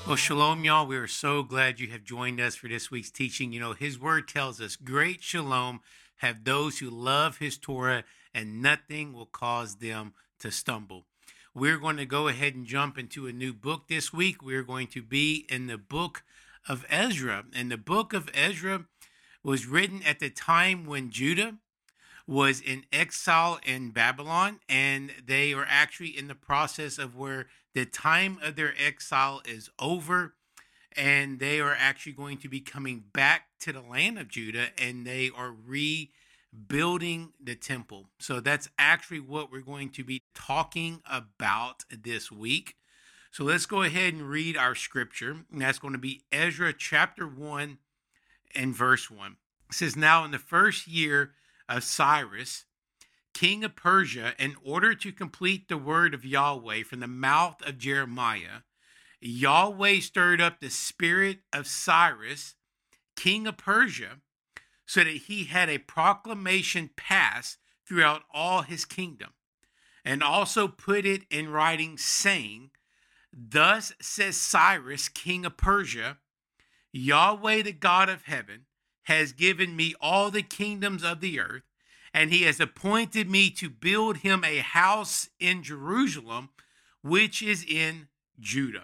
Well, shalom, y'all. We are so glad you have joined us for this week's teaching. His word tells us, great shalom have those who love his Torah, and nothing will cause them to stumble. We're going to go ahead and jump into a new book this week. We're going to be in the book of Ezra. And the book of Ezra was written at the time when Judah was in exile in Babylon, and they are actually in the process of where the time of their exile is over, and they are actually going to be coming back to the land of Judah, and they are rebuilding the temple. So that's actually what we're going to be talking about this week. So let's go ahead and read our scripture, and that's going to be Ezra chapter 1 and verse 1. It says, "Now in the first year of Cyrus, king of Persia, in order to complete the word of Yahweh from the mouth of Jeremiah, Yahweh stirred up the spirit of Cyrus, king of Persia, so that he had a proclamation passed throughout all his kingdom, and also put it in writing, saying, Thus says Cyrus, king of Persia, Yahweh, the God of heaven, has given me all the kingdoms of the earth, and he has appointed me to build him a house in Jerusalem, which is in Judah.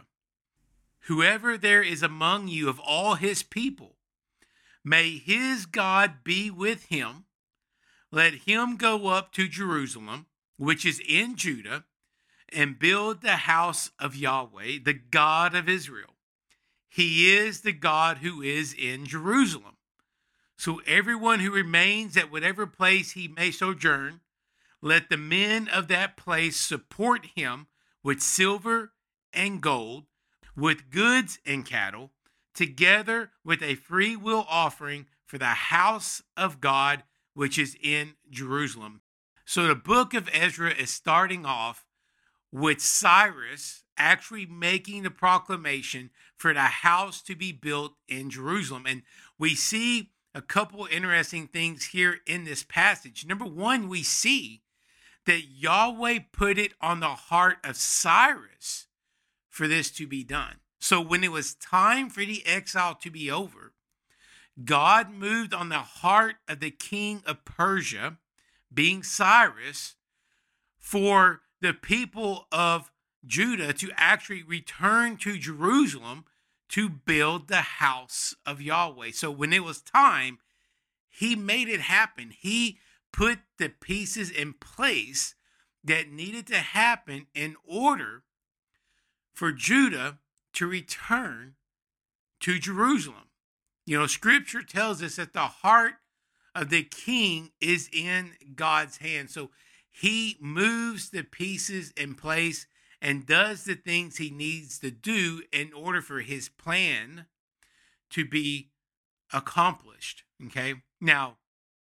Whoever there is among you of all his people, may his God be with him. Let him go up to Jerusalem, which is in Judah, and build the house of Yahweh, the God of Israel. He is the God who is in Jerusalem. So everyone who remains at whatever place he may sojourn, let the men of that place support him with silver and gold, with goods and cattle, together with a free will offering for the house of God, which is in Jerusalem." So the book of Ezra is starting off with Cyrus actually making the proclamation for the house to be built in Jerusalem. And we see a couple interesting things here in this passage. Number one, we see that Yahweh put it on the heart of Cyrus for this to be done. So when it was time for the exile to be over, God moved on the heart of the king of Persia, being Cyrus, for the people of Judah to actually return to Jerusalem to build the house of Yahweh. So when it was time, he made it happen. He put the pieces in place that needed to happen in order for Judah to return to Jerusalem. Scripture tells us that the heart of the king is in God's hand. So he moves the pieces in place and does the things he needs to do in order for his plan to be accomplished. Okay. Now,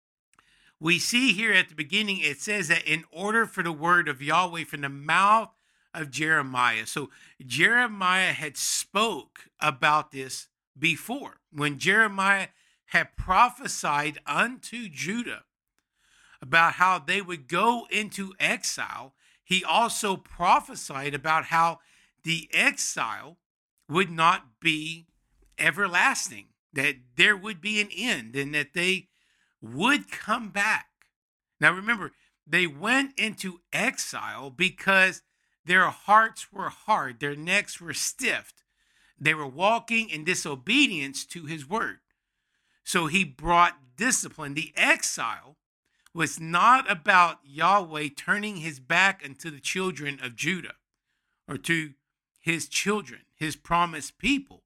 we see here at the beginning, it says that in order for the word of Yahweh from the mouth of Jeremiah. So Jeremiah had spoke about this before. When Jeremiah had prophesied unto Judah about how they would go into exile, he also prophesied about how the exile would not be everlasting, that there would be an end and that they would come back. Now remember, they went into exile because their hearts were hard, their necks were stiffed. They were walking in disobedience to his word. So he brought discipline. The exile was not about Yahweh turning his back unto the children of Judah or to his children, his promised people.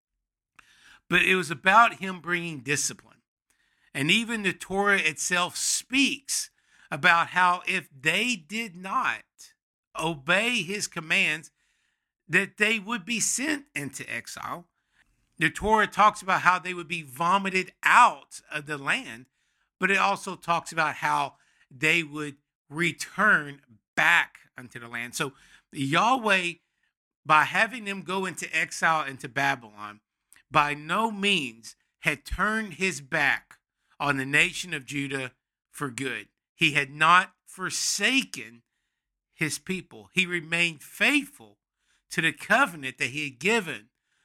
But it was about him bringing discipline. And even the Torah itself speaks about how if they did not obey his commands, that they would be sent into exile. The Torah talks about how they would be vomited out of the land, but it also talks about how they would return back unto the land. So Yahweh, by having them go into exile into Babylon, by no means had turned his back on the nation of Judah for good. He had not forsaken his people. He remained faithful to the covenant that he had given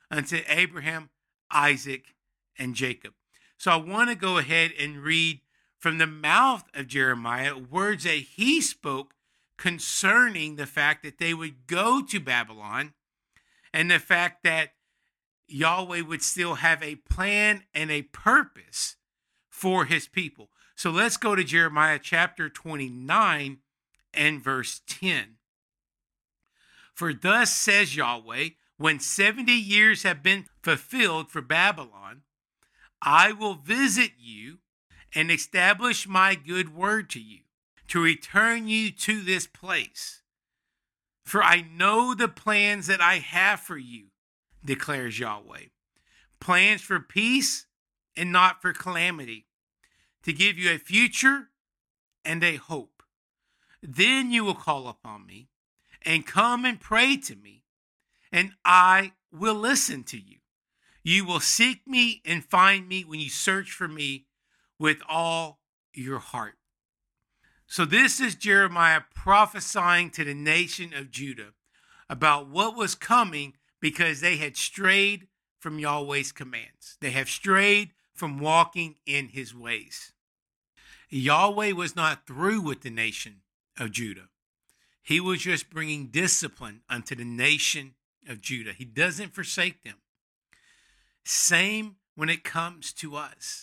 unto Abraham, Isaac, and Jacob. So I want to go ahead and read from the mouth of Jeremiah words that he spoke concerning the fact that they would go to Babylon and the fact that Yahweh would still have a plan and a purpose for his people. So let's go to Jeremiah chapter 29 and verse 10. For thus says Yahweh, when 70 years have been fulfilled for Babylon, I will visit you and establish my good word to you, to return you to this place. For I know the plans that I have for you, declares Yahweh. Plans for peace and not for calamity, to give you a future and a hope. Then you will call upon me and come and pray to me, and I will listen to you. You will seek me and find me when you search for me with all your heart. So this is Jeremiah prophesying to the nation of Judah about what was coming because they had strayed from Yahweh's commands. They have strayed from walking in his ways. Yahweh was not through with the nation of Judah. He was just bringing discipline unto the nation of Judah. He doesn't forsake them. Same when it comes to us.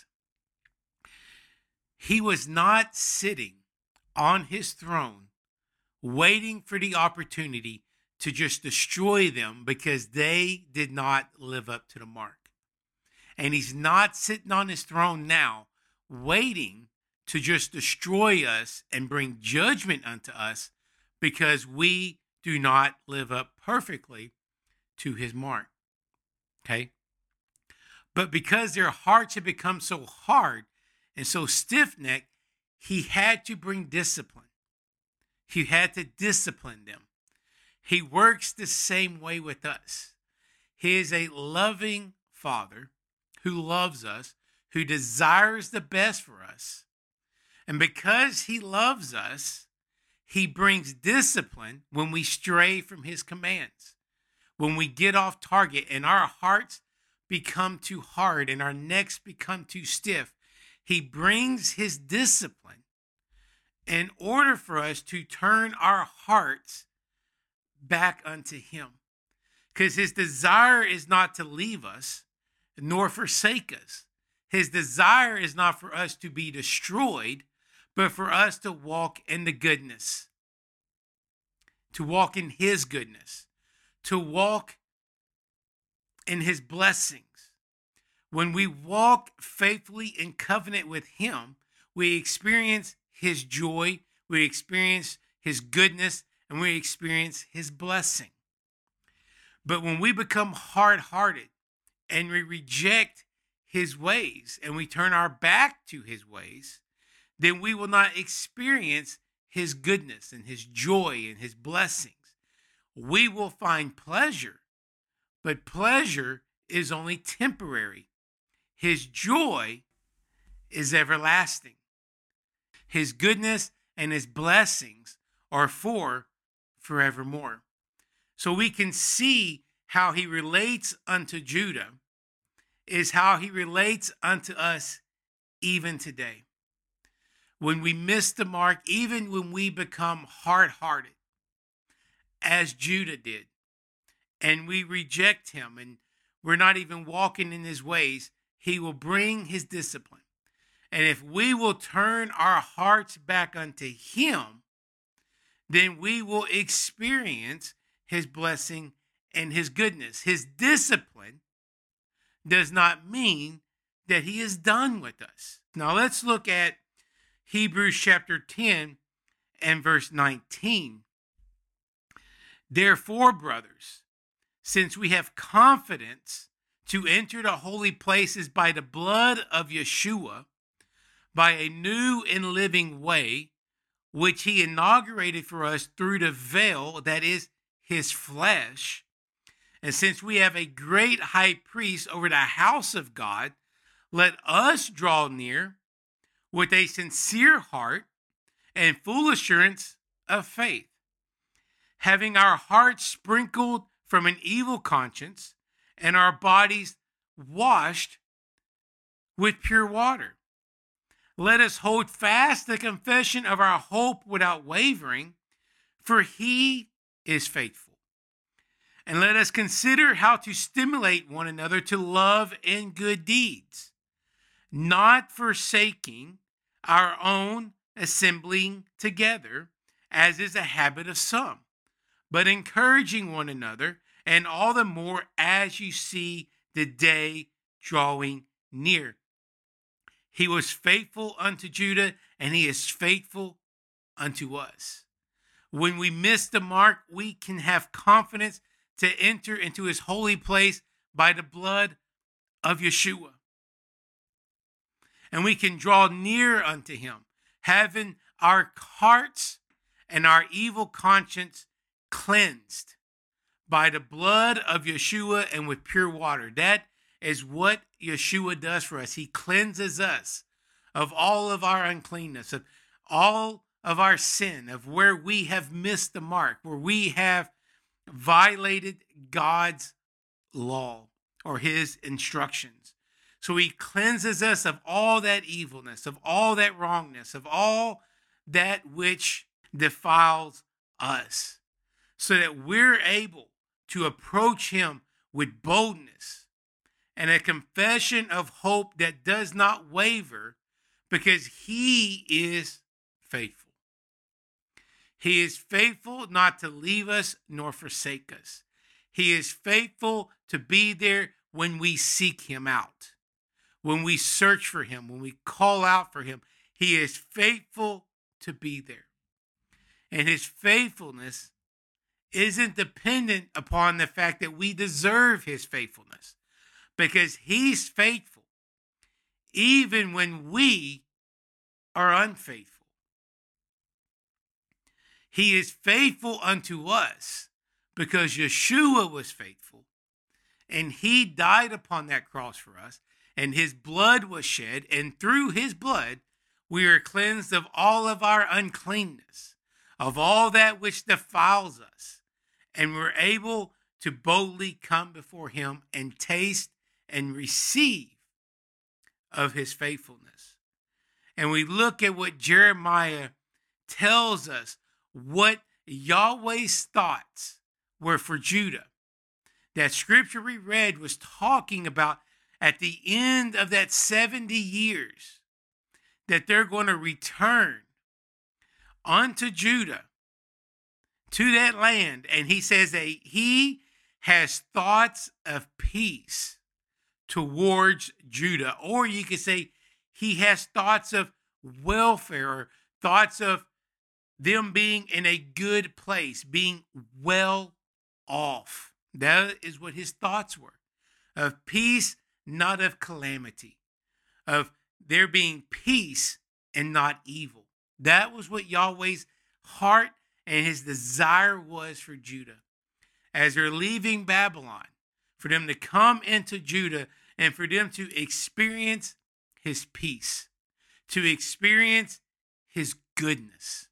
He was not sitting on his throne waiting for the opportunity to just destroy them because they did not live up to the mark. And he's not sitting on his throne now waiting to just destroy us and bring judgment unto us because we do not live up perfectly to his mark. Okay? But because their hearts had become so hard and so stiff-necked, he had to bring discipline. He had to discipline them. He works the same way with us. He is a loving Father who loves us, who desires the best for us. And because he loves us, he brings discipline when we stray from his commands, when we get off target and our hearts become too hard and our necks become too stiff. He brings his discipline in order for us to turn our hearts back unto him. Because his desire is not to leave us nor forsake us. His desire is not for us to be destroyed, but for us to walk in the goodness, to walk in his goodness, to walk in his blessings. When we walk faithfully in covenant with him, we experience his joy, we experience his goodness, and we experience his blessing. But when we become hard-hearted and we reject his ways and we turn our back to his ways, then we will not experience his goodness and his joy and his blessings. We will find pleasure, but pleasure is only temporary. His joy is everlasting. His goodness and his blessings are for forevermore. So we can see how he relates unto Judah is how he relates unto us even today. When we miss the mark, even when we become hard-hearted, as Judah did, and we reject him and we're not even walking in his ways, he will bring his discipline. And if we will turn our hearts back unto him, then we will experience his blessing and his goodness. His discipline does not mean that he is done with us. Now let's look at Hebrews chapter 10 and verse 19. Therefore, brothers, since we have confidence to enter the holy places by the blood of Yeshua, by a new and living way, which he inaugurated for us through the veil, that is his flesh. And since we have a great high priest over the house of God, let us draw near with a sincere heart and full assurance of faith, having our hearts sprinkled from an evil conscience and our bodies washed with pure water. Let us hold fast the confession of our hope without wavering, for he is faithful. And let us consider how to stimulate one another to love and good deeds, not forsaking our own assembling together, as is a habit of some, but encouraging one another, and all the more as you see the day drawing near. He was faithful unto Judah, and he is faithful unto us. When we miss the mark, we can have confidence to enter into his holy place by the blood of Yeshua. And we can draw near unto him, having our hearts and our evil conscience cleansed by the blood of Yeshua and with pure water. That is what Yeshua does for us. He cleanses us of all of our uncleanness, of all of our sin, of where we have missed the mark, where we have violated God's law or his instructions. So he cleanses us of all that evilness, of all that wrongness, of all that which defiles us, so that we're able to approach him with boldness and a confession of hope that does not waver, because he is faithful. He is faithful not to leave us nor forsake us. He is faithful to be there when we seek him out, when we search for him, when we call out for him. He is faithful to be there. And his faithfulness isn't dependent upon the fact that we deserve his faithfulness, because he's faithful even when we are unfaithful. He is faithful unto us because Yeshua was faithful, and he died upon that cross for us, and his blood was shed, and through his blood we are cleansed of all of our uncleanness, of all that which defiles us, and we're able to boldly come before him and taste and receive of his faithfulness. And we look at what Jeremiah tells us, what Yahweh's thoughts were for Judah. That scripture we read was talking about at the end of that 70 years, that they're going to return unto Judah, to that land. And he says that he has thoughts of peace towards Judah. Or you could say he has thoughts of welfare, or thoughts of them being in a good place, being well off. That is what his thoughts were. Of peace, not of calamity. Of there being peace and not evil. That was what Yahweh's heart and his desire was for Judah. As they're leaving Babylon, for them to come into Judah and for them to experience his peace, to experience his goodness.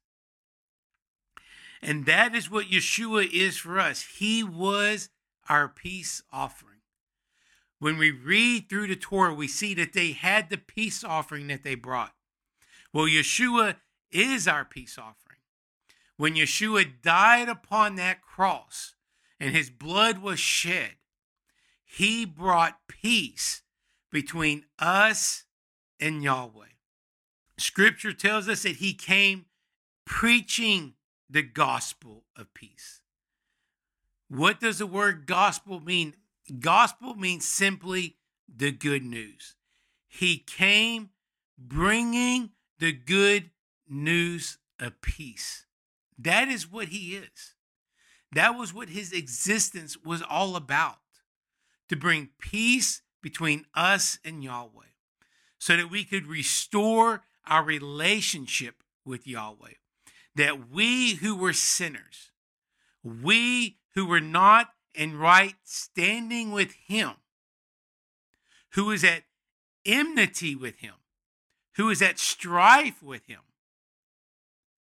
And that is what Yeshua is for us. He was our peace offering. When we read through the Torah, we see that they had the peace offering that they brought. Well, Yeshua is our peace offering. When Yeshua died upon that cross and his blood was shed, he brought peace between us and Yahweh. Scripture tells us that he came preaching the gospel of peace. What does the word gospel mean? Gospel means simply the good news. He came bringing the good news of peace. That is what he is. That was what his existence was all about. To bring peace between us and Yahweh, so that we could restore our relationship with Yahweh. That we who were sinners, we who were not in right standing with him, who is at enmity with him, who is at strife with him,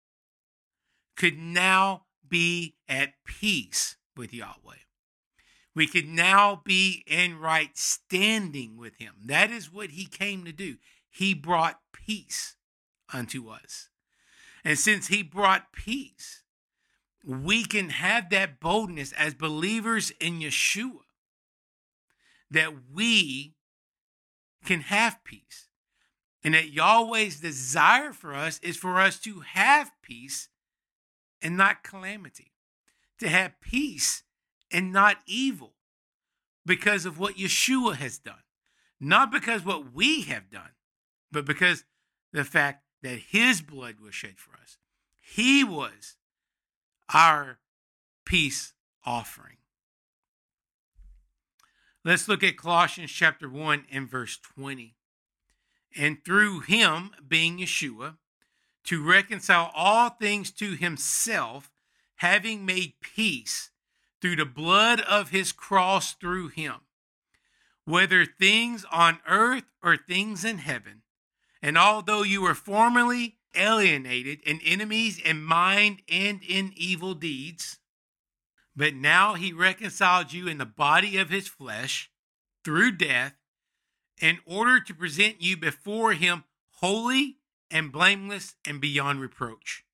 could now be at peace with Yahweh. We could now be in right standing with him. That is what he came to do. He brought peace unto us. And since he brought peace, we can have that boldness as believers in Yeshua, that we can have peace. And that Yahweh's desire for us is for us to have peace and not calamity, to have peace and not evil, because of what Yeshua has done. Not because what we have done, but because the fact that his blood was shed for us. He was our peace offering. Let's look at Colossians chapter 1 and verse 20. And through him, being Yeshua, to reconcile all things to himself, having made peace through the blood of his cross through him, whether things on earth or things in heaven. And although you were formerly alienated and enemies in mind and in evil deeds, but now he reconciled you in the body of his flesh through death, in order to present you before him holy and blameless and beyond reproach.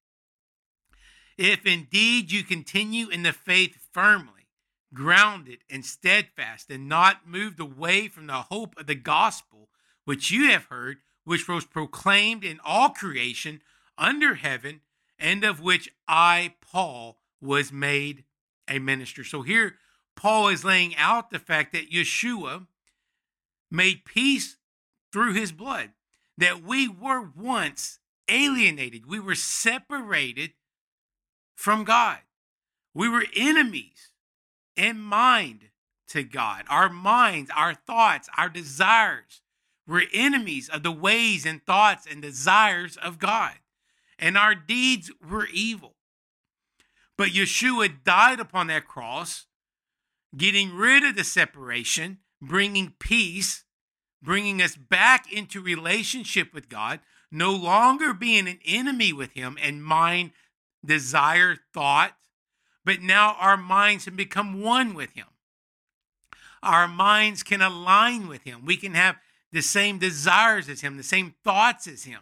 If indeed you continue in the faith firmly, grounded and steadfast, and not moved away from the hope of the gospel which you have heard, which was proclaimed in all creation under heaven, and of which I, Paul, was made a minister. So here, Paul is laying out the fact that Yeshua made peace through his blood, that we were once alienated. We were separated from God. We were enemies in mind to God. Our minds, our thoughts, our desires were enemies of the ways and thoughts and desires of God. And our deeds were evil. But Yeshua died upon that cross, getting rid of the separation, bringing peace, bringing us back into relationship with God, no longer being an enemy with him in mind, desire, thought, but now our minds have become one with him. Our minds can align with him. We can have the same desires as him, the same thoughts as him,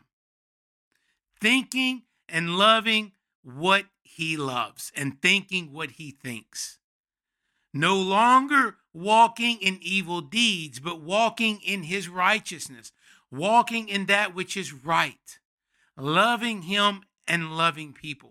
thinking and loving what he loves and thinking what he thinks. No longer walking in evil deeds, but walking in his righteousness, walking in that which is right, loving him and loving people.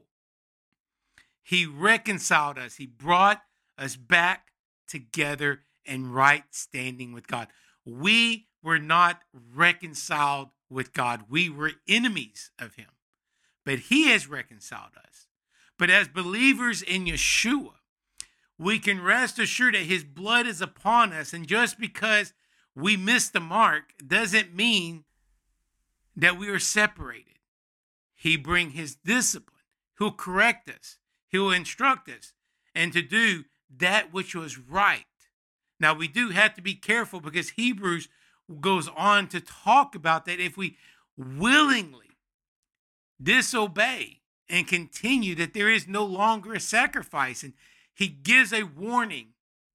He reconciled us. He brought us back together in right standing with God. We were not reconciled with God. We were enemies of him, but he has reconciled us. But as believers in Yeshua, we can rest assured that his blood is upon us. And just because we missed the mark doesn't mean that we are separated. He brings his discipline. He'll correct us. He'll instruct us and to do that which was right. Now, we do have to be careful because Hebrews goes on to talk about that if we willingly disobey and continue, that there is no longer a sacrifice. And he gives a warning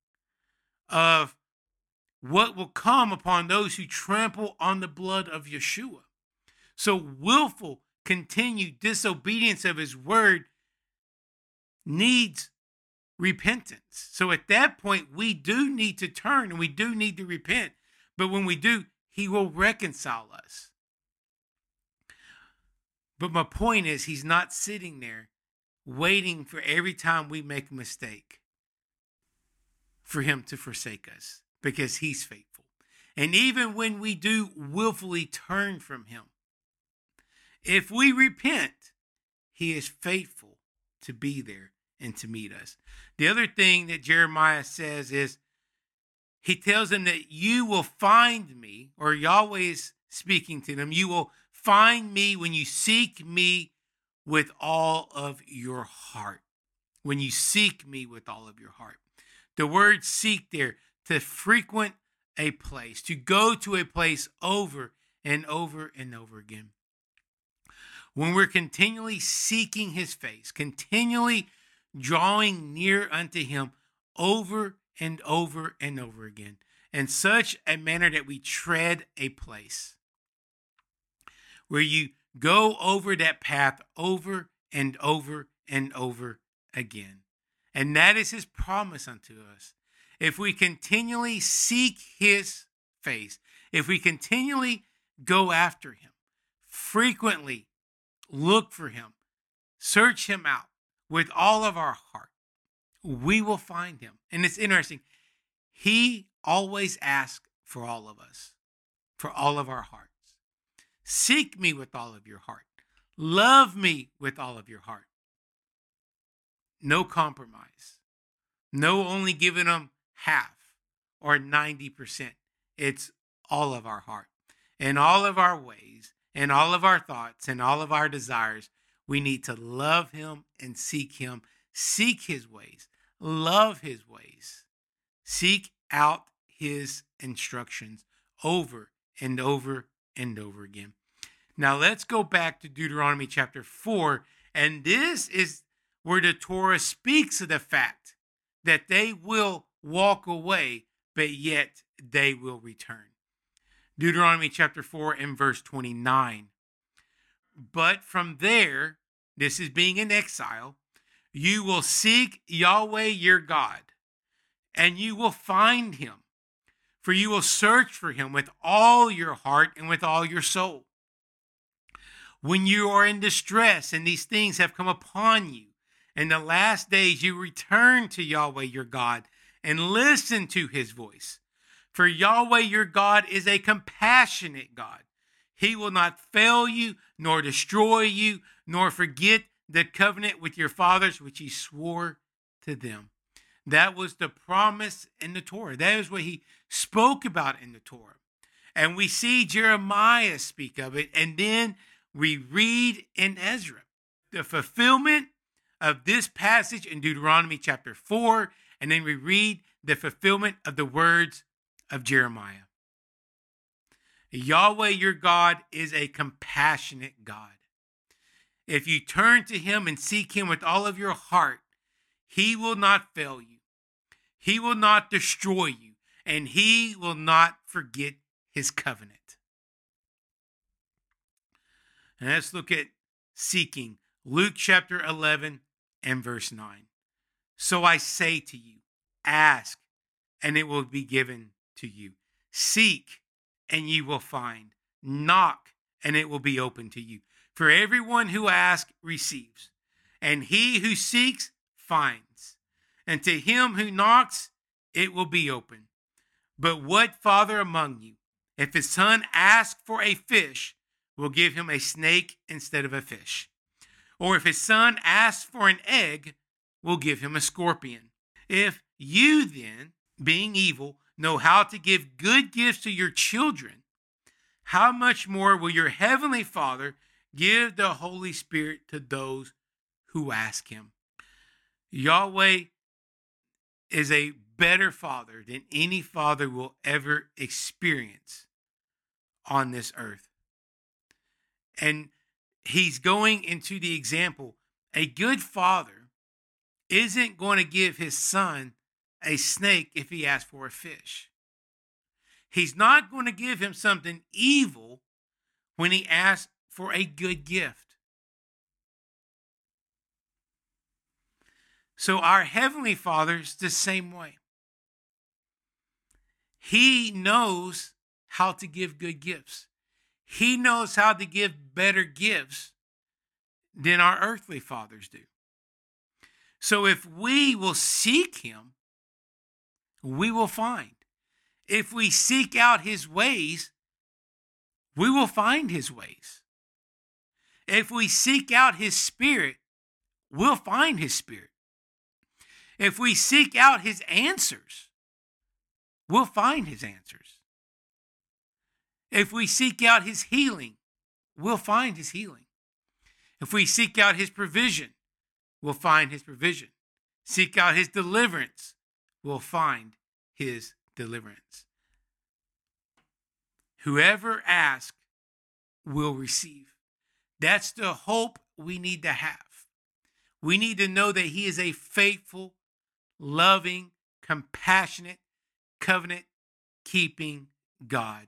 of what will come upon those who trample on the blood of Yeshua. So willful, continued disobedience of his word needs repentance. So at that point, we do need to turn and we do need to repent. But when we do, he will reconcile us. But my point is, he's not sitting there waiting for every time we make a mistake for him to forsake us, because he's faithful. And even when we do willfully turn from him, if we repent, he is faithful to be there and to meet us. The other thing that Jeremiah says is, he tells them that you will find me, or Yahweh is speaking to them, you will find me when you seek me with all of your heart. When you seek me with all of your heart. The word seek there, to frequent a place, to go to a place over and over and over again. When we're continually seeking his face, continually drawing near unto him over and over again, in such a manner that we tread a place where you go over that path over and over again. And that is his promise unto us. If we continually seek his face, if we continually go after him, frequently look for him, search him out with all of our heart, we will find him. And it's interesting. He always asks for all of us, for all of our hearts. Seek me with all of your heart. Love me with all of your heart. No compromise. No only giving them half or 90%. It's all of our heart. In all of our ways, in all of our thoughts, and all of our desires, we need to love him and seek him. Seek his ways. Love his ways. Seek out his instructions over and over again. Now let's go back to Deuteronomy chapter 4. And this is where the Torah speaks of the fact that they will walk away, but yet they will return. Deuteronomy chapter 4 and verse 29. But from there, this is being in exile, you will seek Yahweh your God, and you will find him. For you will search for him with all your heart and with all your soul. When you are in distress and these things have come upon you, in the last days you return to Yahweh your God and listen to his voice. For Yahweh your God is a compassionate God. He will not fail you, nor destroy you, nor forget the covenant with your fathers, which he swore to them. That was the promise in the Torah. That is what he spoke about in the Torah. And we see Jeremiah speak of it. And then we read in Ezra the fulfillment of this passage in Deuteronomy chapter 4. And then we read the fulfillment of the words of Jeremiah. Yahweh your God is a compassionate God. If you turn to him and seek him with all of your heart, he will not fail you. He will not destroy you, and he will not forget his covenant. And let's look at seeking. Luke chapter 11 and verse 9. So I say to you, ask, and it will be given to you. Seek, and you will find. Knock, and it will be open to you. For everyone who asks receives, and he who seeks finds. And to him who knocks, it will be open. But what father among you, if his son asks for a fish, will give him a snake instead of a fish? Or if his son asks for an egg, will give him a scorpion? If you then, being evil, know how to give good gifts to your children, how much more will your heavenly Father give the Holy Spirit to those who ask him? Yahweh is a better father than any father will ever experience on this earth. And he's going into the example. A good father isn't going to give his son a snake if he asks for a fish. He's not going to give him something evil when he asks for a good gift. So our Heavenly Father is the same way. He knows how to give good gifts. He knows how to give better gifts than our earthly fathers do. So if we will seek him, we will find. If we seek out his ways, we will find his ways. If we seek out his spirit, we'll find his spirit. If we seek out his answers, we'll find his answers. If we seek out his healing, we'll find his healing. If we seek out his provision, we'll find his provision. Seek out his deliverance, we'll find his deliverance. Whoever asks will receive. That's the hope we need to have. We need to know that he is a faithful, loving, compassionate, covenant-keeping God,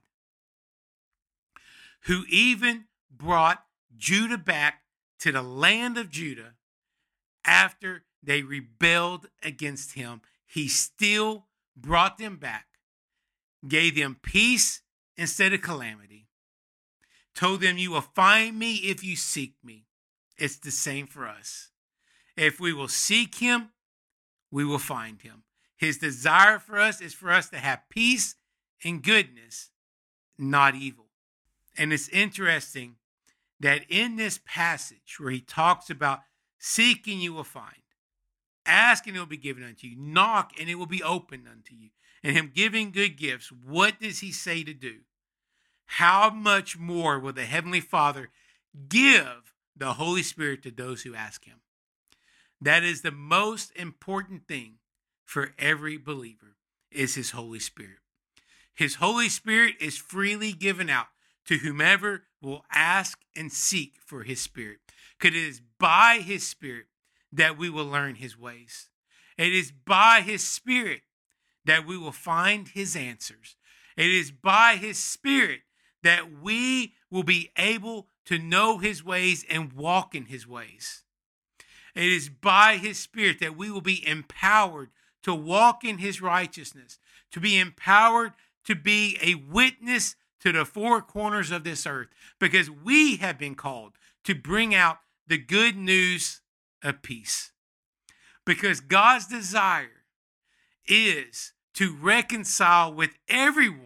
who even brought Judah back to the land of Judah after they rebelled against him. He still brought them back, gave them peace instead of calamity, told them, you will find me if you seek me. It's the same for us. If we will seek him, we will find him. His desire for us is for us to have peace and goodness, not evil. And it's interesting that in this passage where he talks about seeking you will find, ask and it will be given unto you, knock and it will be opened unto you, and him giving good gifts, what does he say to do? How much more will the Heavenly Father give the Holy Spirit to those who ask him? That is the most important thing for every believer, is his Holy Spirit. His Holy Spirit is freely given out to whomever will ask and seek for his Spirit. Because it is by his Spirit that we will learn his ways. It is by his Spirit that we will find his answers. It is by his Spirit that we will be able to know his ways and walk in his ways. It is by his Spirit that we will be empowered to walk in his righteousness, to be empowered to be a witness to the four corners of this earth, because we have been called to bring out the good news of peace. Because God's desire is to reconcile with everyone.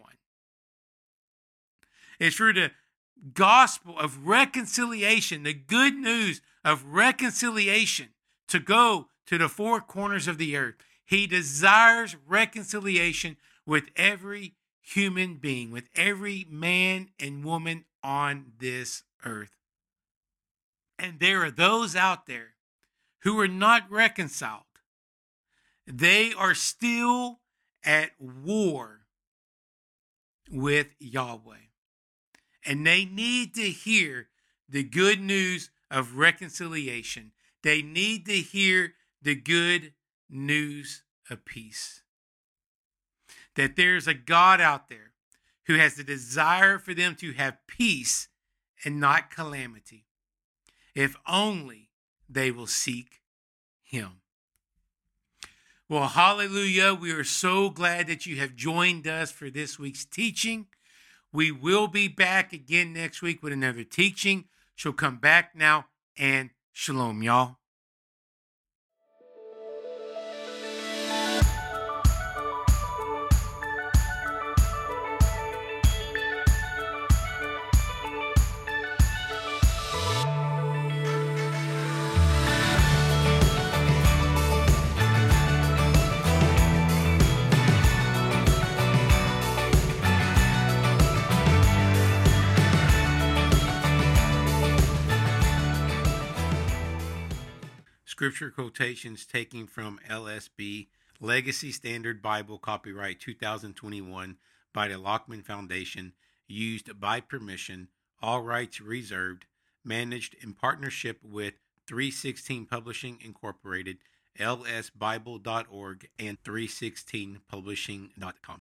It's for the gospel of reconciliation, the good news of reconciliation, to go to the four corners of the earth. He desires reconciliation with every human being, with every man and woman on this earth. And there are those out there who are not reconciled. They are still at war with Yahweh. And they need to hear the good news of reconciliation. They need to hear the good news of peace. That there's a God out there who has the desire for them to have peace and not calamity, if only they will seek him. Well, hallelujah. We are so glad that you have joined us for this week's teaching. We will be back again next week with another teaching. So come back now, and shalom, y'all. Scripture quotations taken from LSB, Legacy Standard Bible, copyright 2021 by the Lockman Foundation, used by permission, all rights reserved, managed in partnership with 316 Publishing Incorporated, lsbible.org, and 316publishing.com.